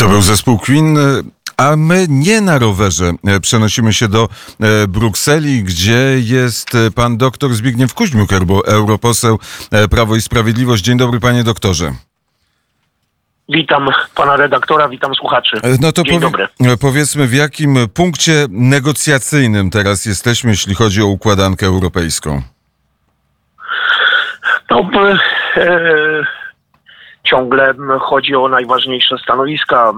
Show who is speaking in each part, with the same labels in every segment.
Speaker 1: To był zespół Queen, a my nie na rowerze przenosimy się do Brukseli, gdzie jest pan doktor Zbigniew Kuźmiuk, europoseł Prawo i Sprawiedliwość. Dzień dobry, panie doktorze.
Speaker 2: Witam pana redaktora, witam słuchaczy.
Speaker 1: No to
Speaker 2: Dzień dobry.
Speaker 1: Powiedzmy, w jakim punkcie negocjacyjnym teraz jesteśmy, jeśli chodzi o układankę europejską?
Speaker 2: No, ciągle chodzi o najważniejsze stanowiska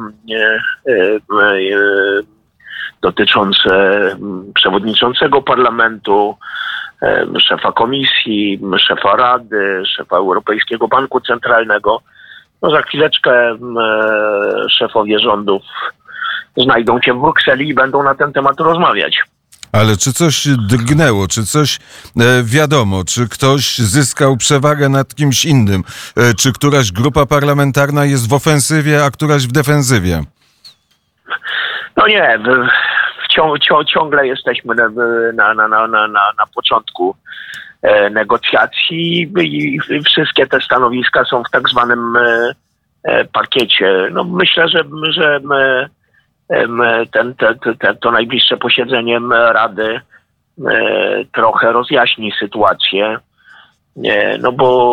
Speaker 2: dotyczące przewodniczącego parlamentu, szefa komisji, szefa Rady, szefa Europejskiego Banku Centralnego. No, za chwileczkę szefowie rządów znajdą się w Brukseli i będą na ten temat rozmawiać.
Speaker 1: Ale czy coś drgnęło, czy coś wiadomo, czy ktoś zyskał przewagę nad kimś innym, czy któraś grupa parlamentarna jest w ofensywie, a któraś w defensywie?
Speaker 2: No nie, ciągle jesteśmy na początku negocjacji i wszystkie te stanowiska są w tak zwanym pakiecie. No myślę, że to najbliższe posiedzenie Rady trochę rozjaśni sytuację, no bo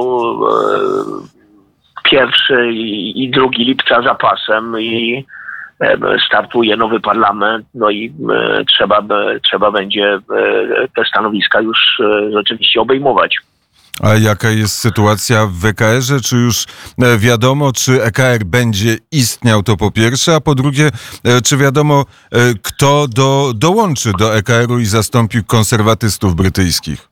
Speaker 2: 1 i 2 lipca za pasem i startuje nowy parlament, no i trzeba będzie te stanowiska już rzeczywiście obejmować.
Speaker 1: A jaka jest sytuacja w WKR-ze? Czy już wiadomo, czy EKR będzie istniał, to po pierwsze, a po drugie, czy wiadomo, kto dołączy do EKR-u i zastąpi konserwatystów brytyjskich?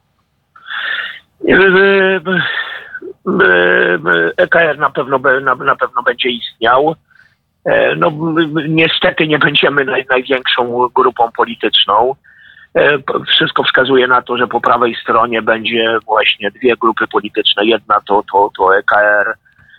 Speaker 2: EKR na pewno będzie istniał. No, niestety nie będziemy największą grupą polityczną. Wszystko wskazuje na to, że po prawej stronie będzie właśnie 2 grupy polityczne. Jedna to EKR,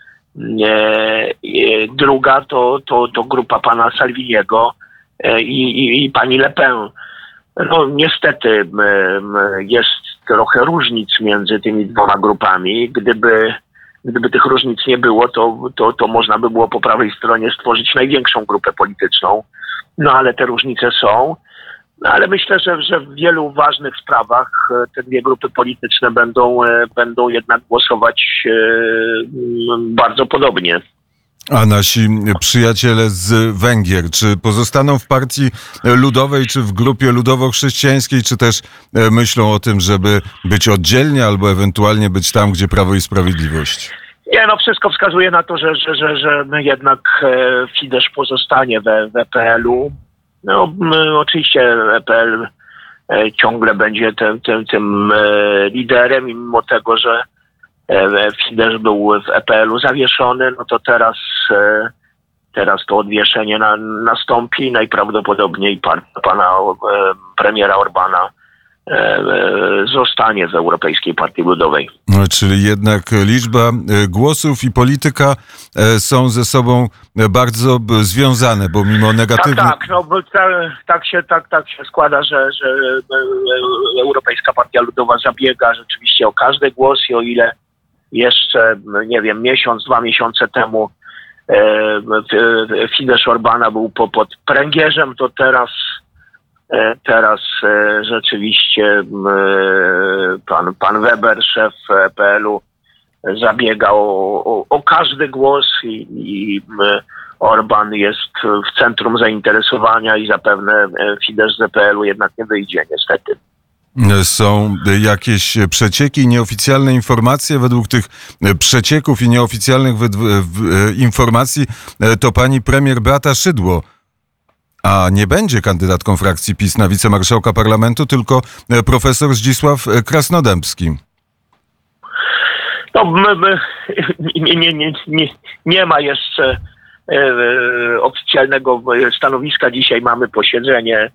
Speaker 2: druga to grupa pana Salviniego i pani Le Pen. No niestety jest trochę różnic między tymi 2 grupami. Gdyby tych różnic nie było, to można by było po prawej stronie stworzyć największą grupę polityczną. No ale te różnice są. No, ale myślę, że w wielu ważnych sprawach te 2 grupy polityczne będą jednak głosować bardzo podobnie.
Speaker 1: A nasi przyjaciele z Węgier, czy pozostaną w partii ludowej, czy w grupie ludowo-chrześcijańskiej, czy też myślą o tym, żeby być oddzielnie albo ewentualnie być tam, gdzie Prawo i Sprawiedliwość?
Speaker 2: Nie, no wszystko wskazuje na to, że jednak Fidesz pozostanie w EPL-u. No, oczywiście EPL ciągle będzie tym liderem i mimo tego, że Fidesz był w EPL-u zawieszony, no to teraz to odwieszenie nastąpi. Najprawdopodobniej pana premiera Orbana zostanie w Europejskiej Partii Ludowej.
Speaker 1: No, czyli jednak liczba głosów i polityka są ze sobą bardzo związane, bo mimo negatywnych...
Speaker 2: Tak, no bo tak się składa, że Europejska Partia Ludowa zabiega rzeczywiście o każdy głos i o ile jeszcze, nie wiem, miesiąc, 2 miesiące temu Fidesz Orbana był pod pręgierzem, to teraz rzeczywiście pan Weber, szef PL-u, zabiega o każdy głos i Orban jest w centrum zainteresowania i zapewne Fidesz z PL-u jednak nie wyjdzie, niestety.
Speaker 1: Są jakieś przecieki, nieoficjalne informacje. Według tych przecieków i nieoficjalnych informacji to pani premier Beata Szydło, a nie będzie kandydatką frakcji PiS na wicemarszałka parlamentu, tylko profesor Zdzisław Krasnodębski.
Speaker 2: No, nie ma jeszcze oficjalnego stanowiska. Dzisiaj mamy posiedzenie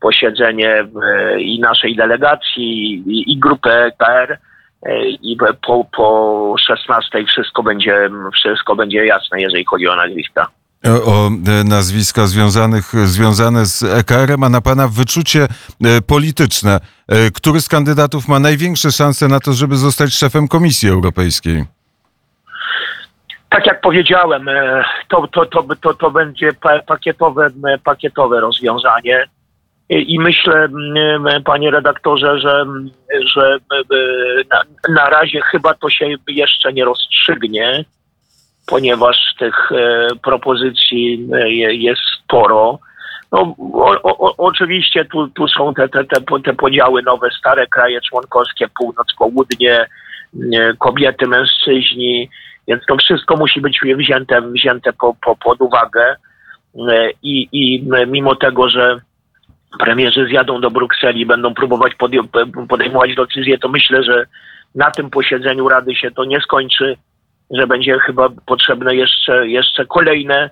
Speaker 2: i naszej delegacji, i grupy EKR i po 16 wszystko będzie jasne, jeżeli chodzi o nazwiska.
Speaker 1: O nazwiska związane z EKR-em, a na pana wyczucie polityczne. Który z kandydatów ma największe szanse na to, żeby zostać szefem Komisji Europejskiej?
Speaker 2: Tak jak powiedziałem, to będzie pakietowe rozwiązanie. I myślę, panie redaktorze, że na razie chyba to się jeszcze nie rozstrzygnie, ponieważ tych propozycji jest sporo. No, oczywiście tu są te podziały nowe, stare kraje członkowskie, północ, południe, kobiety, mężczyźni, więc to wszystko musi być wzięte pod uwagę i mimo tego, że premierzy zjadą do Brukseli i będą próbować podejmować decyzje, to myślę, że na tym posiedzeniu Rady się to nie skończy, że będzie chyba potrzebne jeszcze kolejne,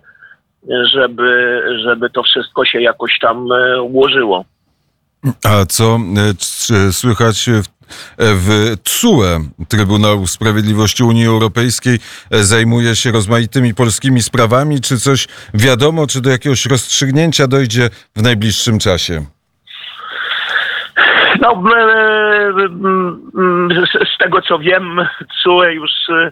Speaker 2: żeby to wszystko się jakoś tam ułożyło.
Speaker 1: A co słychać w TSUE, Trybunału Sprawiedliwości Unii Europejskiej, zajmuje się rozmaitymi polskimi sprawami? Czy coś wiadomo, czy do jakiegoś rozstrzygnięcia dojdzie w najbliższym czasie?
Speaker 2: No, z tego co wiem, TSUE już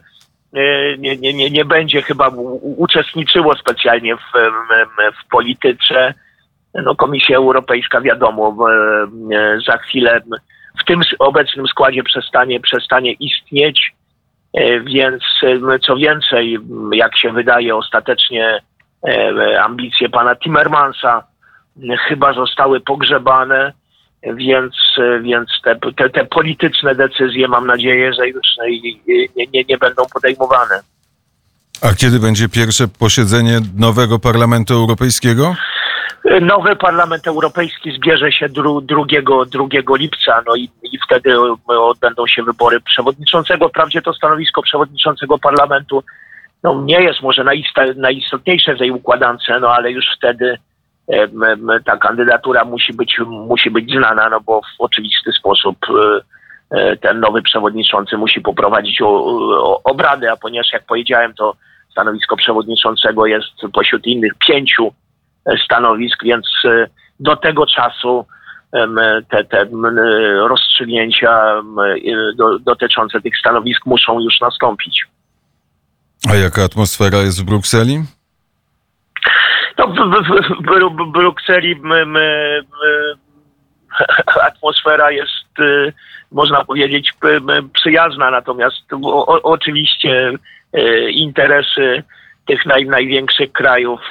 Speaker 2: nie będzie chyba uczestniczyło specjalnie w polityce. No, Komisja Europejska, wiadomo, za chwilę w tym obecnym składzie przestanie istnieć, więc co więcej, jak się wydaje, ostatecznie ambicje pana Timmermansa chyba zostały pogrzebane, więc te polityczne decyzje, mam nadzieję, że już nie będą podejmowane.
Speaker 1: A kiedy będzie pierwsze posiedzenie nowego Parlamentu Europejskiego?
Speaker 2: Nowy Parlament Europejski zbierze się 2 lipca, no i wtedy odbędą się wybory przewodniczącego. Wprawdzie to stanowisko przewodniczącego parlamentu nie jest może najistotniejsze w tej układance, ale już wtedy ta kandydatura musi być znana, no bo w oczywisty sposób ten nowy przewodniczący musi poprowadzić obrady, a ponieważ, jak powiedziałem, to stanowisko przewodniczącego jest pośród innych 5 stanowisk, więc do tego czasu te rozstrzygnięcia dotyczące tych stanowisk muszą już nastąpić.
Speaker 1: A jaka atmosfera jest w Brukseli?
Speaker 2: No, w Brukseli atmosfera jest, można powiedzieć, przyjazna, natomiast oczywiście interesy tych największych krajów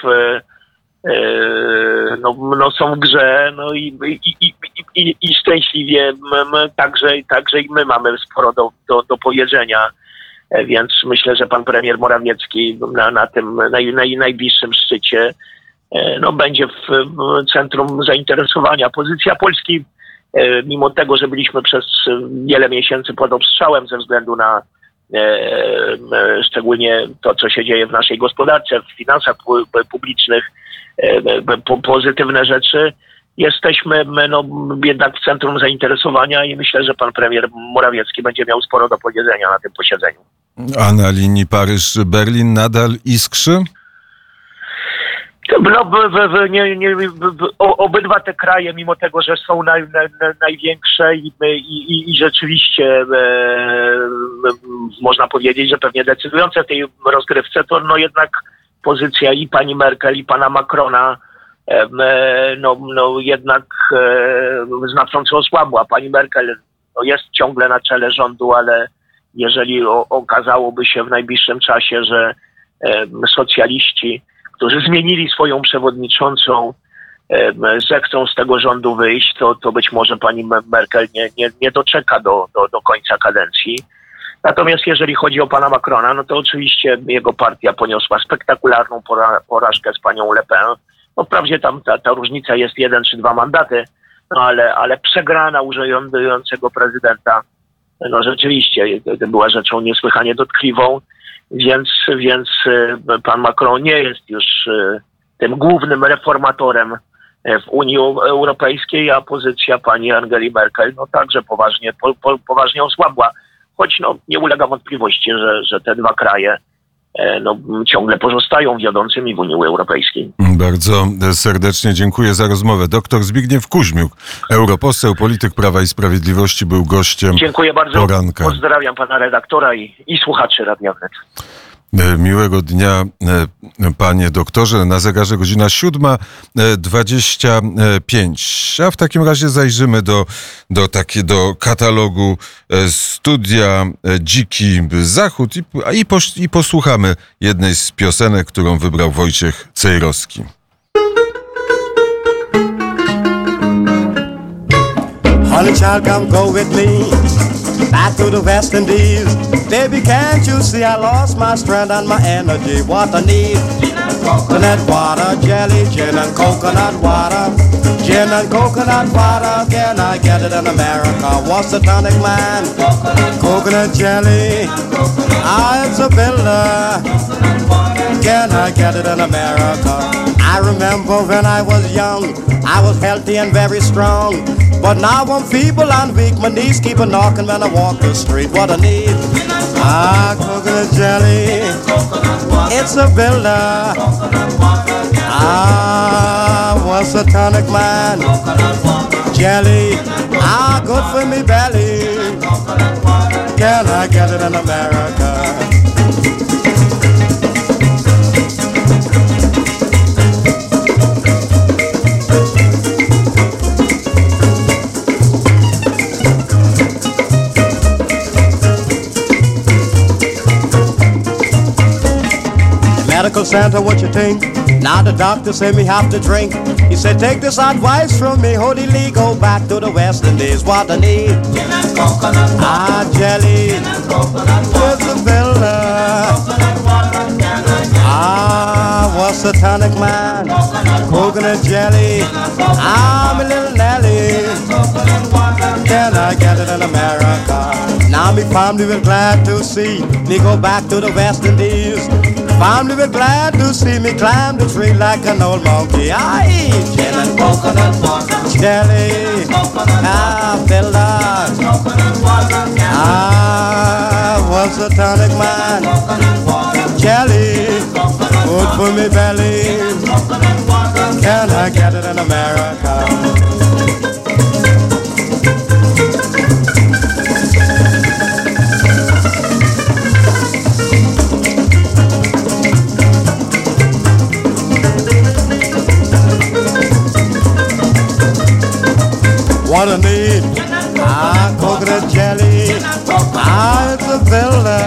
Speaker 2: są w grze, i szczęśliwie także i my mamy sporo do powiedzenia, więc myślę, że pan premier Morawiecki na tym najbliższym szczycie będzie w centrum zainteresowania. Pozycja Polski, mimo tego, że byliśmy przez wiele miesięcy pod obstrzałem ze względu na szczególnie to, co się dzieje w naszej gospodarce, w finansach publicznych, pozytywne rzeczy, jesteśmy jednak w centrum zainteresowania i myślę, że pan premier Morawiecki będzie miał sporo do powiedzenia na tym posiedzeniu.
Speaker 1: A na linii Paryż-Berlin nadal iskrzy?
Speaker 2: Obydwa te kraje, mimo tego, że są największe i rzeczywiście można powiedzieć, że pewnie decydujące w tej rozgrywce, to jednak pozycja i pani Merkel, i pana Macrona jednak znacząco osłabła. Pani Merkel jest ciągle na czele rządu, ale jeżeli okazałoby się w najbliższym czasie, że socjaliści, którzy zmienili swoją przewodniczącą, zechcą z tego rządu wyjść, to być może pani Merkel nie doczeka do końca kadencji. Natomiast jeżeli chodzi o pana Macrona, to oczywiście jego partia poniosła spektakularną porażkę z panią Le Pen. Wprawdzie tam ta różnica jest 1 czy 2 mandaty, ale przegrana urzędującego prezydenta, rzeczywiście była rzeczą niesłychanie dotkliwą, więc pan Macron nie jest już tym głównym reformatorem w Unii Europejskiej, a pozycja pani Angeli Merkel także poważnie osłabła. Choć nie ulega wątpliwości, że te dwa kraje ciągle pozostają wiodącymi w Unii Europejskiej.
Speaker 1: Bardzo serdecznie dziękuję za rozmowę. Doktor Zbigniew Kuźmiuk, europoseł, polityk Prawa i Sprawiedliwości, był gościem.
Speaker 2: Dziękuję bardzo.
Speaker 1: Poranka.
Speaker 2: Pozdrawiam pana redaktora i słuchaczy Radia Wnet.
Speaker 1: Miłego dnia, panie doktorze. Na zegarze godzina 7:25. A w takim razie zajrzymy do katalogu studia Dziki Zachód i posłuchamy jednej z piosenek, którą wybrał Wojciech Cejrowski.
Speaker 3: Honey child, come go with me back to the West Indies. Baby, can't you see I lost my strength and my energy? What I need: coconut water, jelly, gin and coconut water. Gin and coconut water, can I get it in America? What's the tonic, man? Coconut jelly, it's a builder. Can I get it in America? I remember when I was young, I was healthy and very strong. But now I'm feeble and weak, my knees keep a knocking when I walk the street. What I need? Coconut jelly, it's a builder. What's a tonic, man? Jelly, good for me belly. Can I get it in America? Medical center, what you think? Now the doctor say me have to drink. He said, take this advice from me, Holy Lee, go back to the West Indies. What I need? Jelly, it's a builder. What's the tonic, man? Coconut jelly, my little Nelly. Can I get it in America? Now me family will glad to see me go back to the West Indies. Family will glad to see me climb the tree like an old monkey. I eat gin and coconut water, jelly, builder. What's the tonic, man? Jelly, good for me belly. Can I get it in America? What I need? Coconut jelly, it's a builder.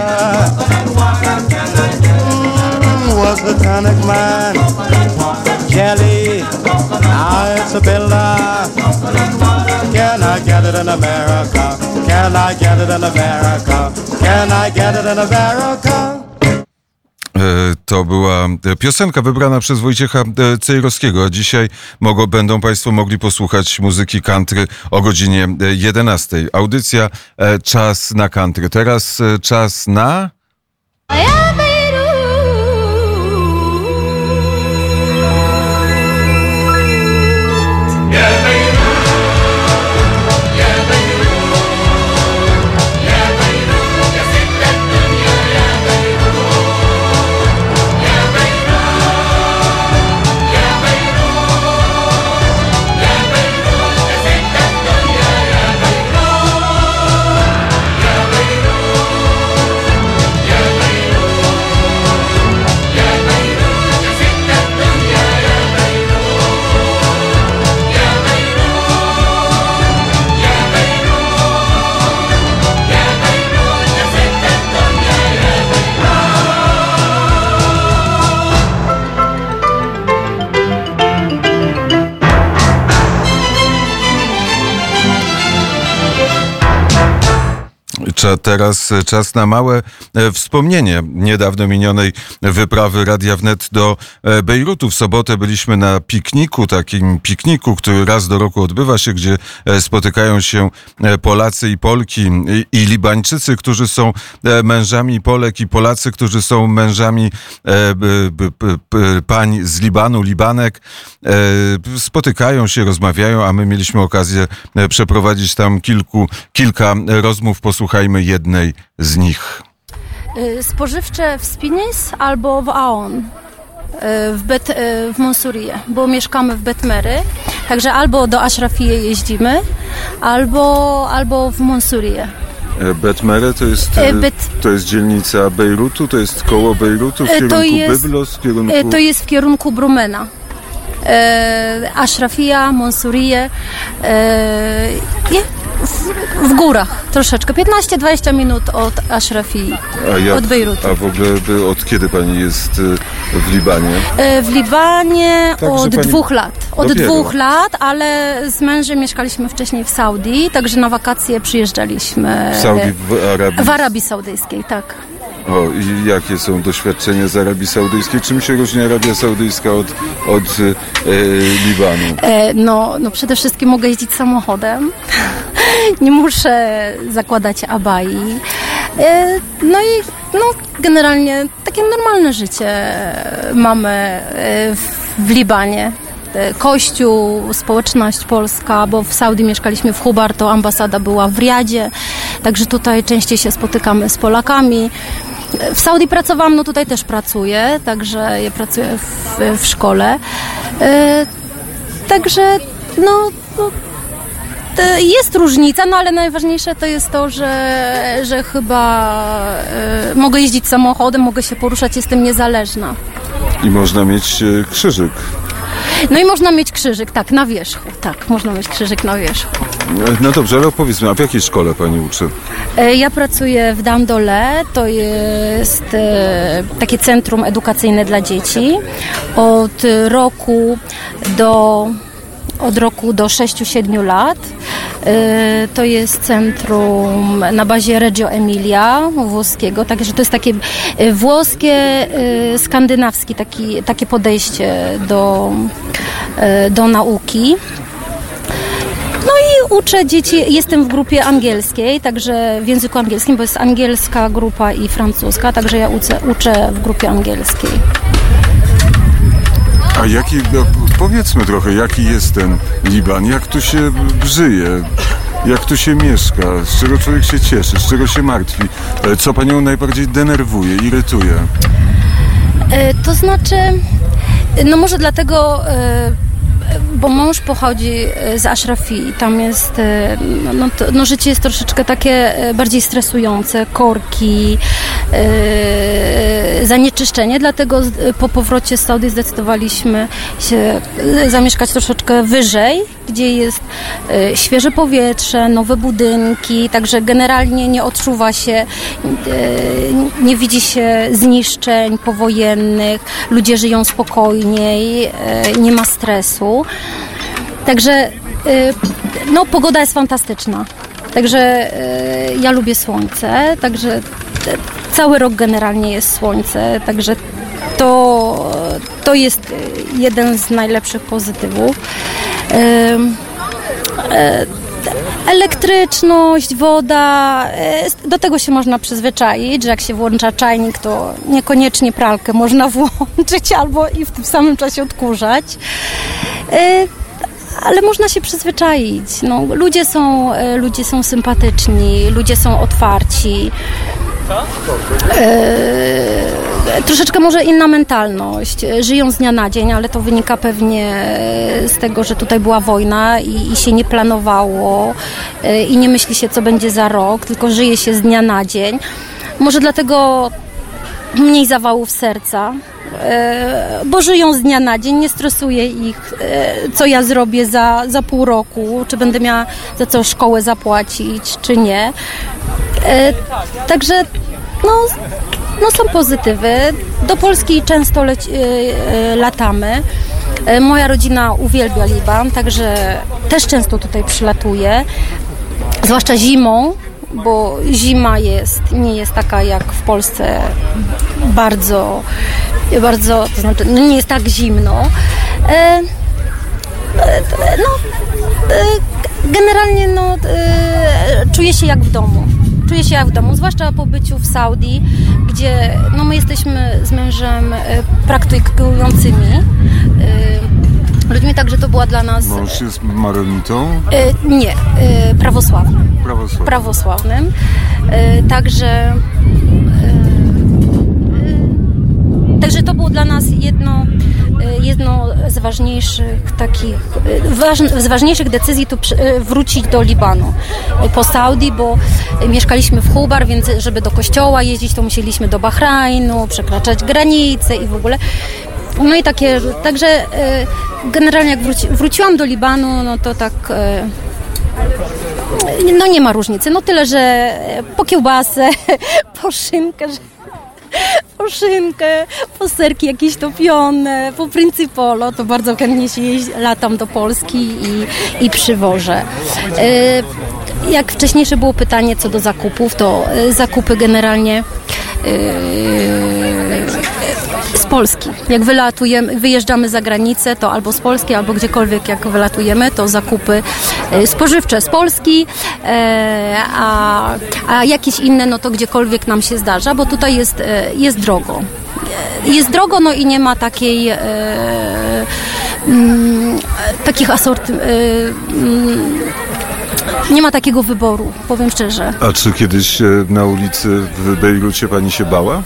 Speaker 3: What's the tonic, man? Jelly, it's a builder. Can I get it in America? Can I get it in America? Can I get it in America?
Speaker 1: To była piosenka wybrana przez Wojciecha Cejrowskiego, a dzisiaj będą Państwo mogli posłuchać muzyki country o godzinie 11. Audycja Czas na country. Teraz czas na... Teraz czas na małe wspomnienie niedawno minionej wyprawy Radia Wnet do Bejrutu. W sobotę byliśmy na takim pikniku, który raz do roku odbywa się, gdzie spotykają się Polacy i Polki i Libańczycy, którzy są mężami Polek, i Polacy, którzy są mężami pań z Libanu, Libanek. Spotykają się, rozmawiają, a my mieliśmy okazję przeprowadzić tam kilka rozmów. Posłuchajmy jednej z nich.
Speaker 4: Spożywcze w Spinis albo w Aon, w Monsuriye, bo mieszkamy w Betmery, także albo do Ashrafije jeździmy, albo w Monsuriye.
Speaker 1: Betmere to jest dzielnica Bejrutu, to jest koło Bejrutu, w kierunku Byblos, w kierunku...
Speaker 4: To jest w kierunku Brumena. Ashrafia, Monsurie, w górach troszeczkę, 15-20 minut od Ashrafii, od Bejrutu.
Speaker 1: A w ogóle od kiedy pani jest w Libanie?
Speaker 4: W Libanie od 2 lat. Od
Speaker 1: Dopiero.
Speaker 4: 2 lat, ale z mężem mieszkaliśmy wcześniej w Saudii, także na wakacje przyjeżdżaliśmy.
Speaker 1: W Saudii, w Arabii?
Speaker 4: W Arabii Saudyjskiej, tak.
Speaker 1: O, i jakie są doświadczenia z Arabii Saudyjskiej? Czym się różni Arabia Saudyjska od Libanu?
Speaker 4: No przede wszystkim mogę jeździć samochodem. Nie muszę zakładać abai. Generalnie takie normalne życie mamy w Libanie. Kościół, społeczność polska, bo w Saudii mieszkaliśmy w Hubar, to ambasada była w Riyadzie, także tutaj częściej się spotykamy z Polakami. W Saudii pracowałam, no tutaj też pracuję, także ja pracuję w szkole. Także jest różnica, no ale najważniejsze to jest to, że chyba mogę jeździć samochodem, mogę się poruszać, jestem niezależna.
Speaker 1: I można mieć krzyżyk.
Speaker 4: No i można mieć krzyżyk, tak, na wierzchu. Tak, można mieć krzyżyk na wierzchu.
Speaker 1: No dobrze, ale opowiedzmy, a w jakiej szkole pani uczy?
Speaker 4: Ja pracuję w Dandole, to jest takie centrum edukacyjne dla dzieci. Od roku do 6-7 lat. To jest centrum na bazie Reggio Emilia włoskiego, także to jest takie włoskie, skandynawskie takie podejście do nauki. No i uczę dzieci, jestem w grupie angielskiej, także w języku angielskim, bo jest angielska grupa i francuska, także ja uczę w grupie angielskiej.
Speaker 1: A powiedzmy trochę, jaki jest ten Liban, jak tu się żyje, jak tu się mieszka, z czego człowiek się cieszy, z czego się martwi, co panią najbardziej denerwuje, irytuje?
Speaker 4: To znaczy, no może dlatego, bo mąż pochodzi z Ashrafii, tam jest, życie jest troszeczkę takie bardziej stresujące, korki, zanieczyszczenie, dlatego po powrocie z Saudii zdecydowaliśmy się zamieszkać troszeczkę wyżej, gdzie jest świeże powietrze, nowe budynki, także generalnie nie odczuwa się, nie widzi się zniszczeń powojennych, ludzie żyją spokojniej, nie ma stresu. Także pogoda jest fantastyczna. Także ja lubię słońce, także cały rok generalnie jest słońce, także to jest jeden z najlepszych pozytywów. Elektryczność, woda, do tego się można przyzwyczaić, że jak się włącza czajnik, to niekoniecznie pralkę można włączyć albo i w tym samym czasie odkurzać. Ale można się przyzwyczaić. No, ludzie są sympatyczni, ludzie są otwarci. Troszeczkę może inna mentalność. Żyją z dnia na dzień, ale to wynika pewnie z tego, że tutaj była wojna i się nie planowało i nie myśli się, co będzie za rok, tylko żyje się z dnia na dzień. Może dlatego mniej zawałów serca, bo żyją z dnia na dzień, nie stresuje ich, co ja zrobię za pół roku, czy będę miała za co szkołę zapłacić, czy nie. Także są pozytywy. Do Polski często latamy. Moja rodzina uwielbia Liban, także też często tutaj przylatuję, zwłaszcza zimą, bo zima nie jest taka jak w Polsce bardzo, to znaczy nie jest tak zimno. Generalnie czuję się jak w domu. Czuję się jak w domu, zwłaszcza po byciu w Saudii, gdzie my jesteśmy z mężem praktykującymi ludźmi, także to była dla nas...
Speaker 1: Mąż jest maronitą?
Speaker 4: Nie, prawosławnym. Także to było dla nas jedno z ważniejszych takich, z ważniejszych decyzji tu wrócić do Libanu po Saudi, bo mieszkaliśmy w Hubar, więc żeby do kościoła jeździć, to musieliśmy do Bahrajnu, przekraczać granice i w ogóle. No i także generalnie jak wróciłam do Libanu, no to tak... No nie ma różnicy, no tyle, że po kiełbasę, po szynkę, po serki jakieś topione, po Principolo, to bardzo chętnie się latam do Polski i przywożę. Jak wcześniejsze było pytanie co do zakupów, to zakupy generalnie z Polski. Jak wyjeżdżamy za granicę, to albo z Polski, albo gdziekolwiek jak wylatujemy, to zakupy spożywcze z Polski, a jakieś inne, no to gdziekolwiek nam się zdarza, bo tutaj jest drogo. Jest drogo, no i nie ma takich nie ma takiego wyboru, powiem szczerze.
Speaker 1: A czy kiedyś na ulicy w Bejrucie pani się bała?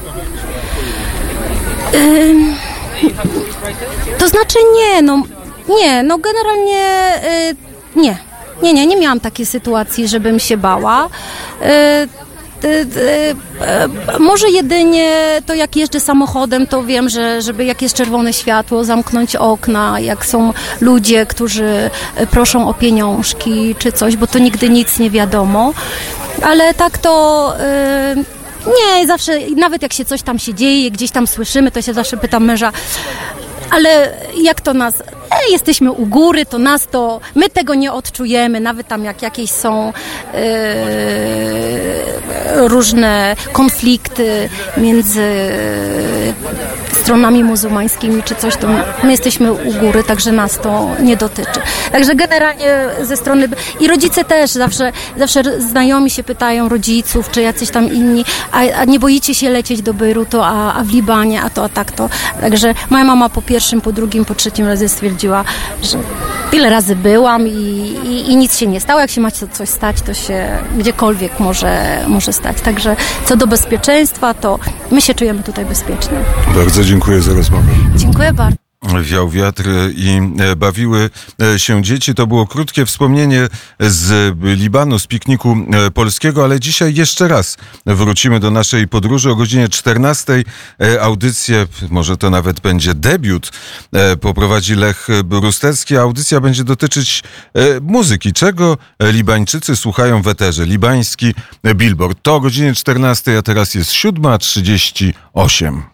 Speaker 4: To znaczy no generalnie nie miałam takiej sytuacji, żebym się bała. Może jedynie to jak jeżdżę samochodem, to wiem, że żeby jak jest czerwone światło, zamknąć okna, jak są ludzie, którzy proszą o pieniążki czy coś, bo to nigdy nic nie wiadomo. Ale tak to... Nie, zawsze, nawet jak się coś tam się dzieje, gdzieś tam słyszymy, to się zawsze pytam męża, ale jak to nas, jesteśmy u góry, my tego nie odczujemy, nawet tam jak jakieś są różne konflikty między stronami muzułmańskimi czy coś, to my jesteśmy u góry, także nas to nie dotyczy. Także generalnie ze strony... I rodzice też zawsze znajomi się pytają rodziców, czy jacyś tam inni, a nie boicie się lecieć do Bejrutu, a w Libanie, a tak to. Także moja mama po pierwszym, po drugim, po trzecim razie stwierdziła, że tyle razy byłam i nic się nie stało. Jak się ma coś stać, to się gdziekolwiek może stać. Także co do bezpieczeństwa, to my się czujemy tutaj bezpiecznie.
Speaker 1: Bardzo dziękuję za rozmowę.
Speaker 4: Dziękuję bardzo.
Speaker 1: Wiał wiatr i bawiły się dzieci. To było krótkie wspomnienie z Libanu, z pikniku polskiego, ale dzisiaj jeszcze raz wrócimy do naszej podróży o godzinie 14. Audycję, może to nawet będzie debiut, poprowadzi Lech Brustecki. Audycja będzie dotyczyć muzyki. Czego Libańczycy słuchają w eterze? Libański Billboard. To o godzinie 14, a teraz jest 7:38.